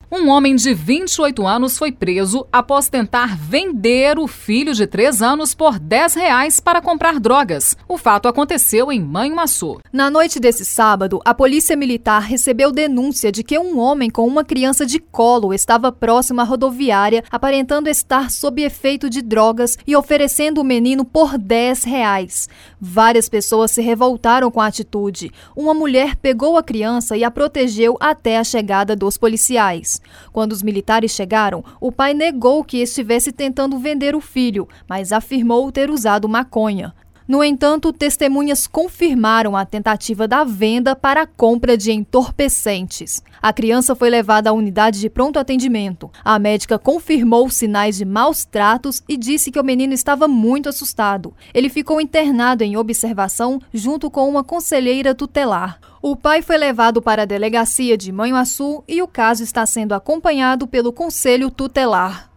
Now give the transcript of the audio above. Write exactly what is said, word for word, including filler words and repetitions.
Um homem de vinte e oito anos foi preso após tentar vender o filho de três anos por dez reais para comprar drogas. O fato aconteceu em Manhuaçu. Na noite desse sábado, a polícia militar recebeu denúncia de que um homem com uma criança de colo estava próximo à rodoviária, aparentando estar sob efeito de drogas e oferecendo o menino por dez reais. Várias pessoas se revoltaram com a atitude. Uma mulher pegou a criança e a protegeu até a chegada dos policiais. Quando os militares chegaram, o pai negou que estivesse tentando vender o filho, mas afirmou ter usado maconha. No entanto, testemunhas confirmaram a tentativa da venda para a compra de entorpecentes. A criança foi levada à unidade de pronto atendimento. A médica confirmou sinais de maus tratos e disse que o menino estava muito assustado. Ele ficou internado em observação junto com uma conselheira tutelar. O pai foi levado para a delegacia de Manhuaçu e o caso está sendo acompanhado pelo Conselho Tutelar.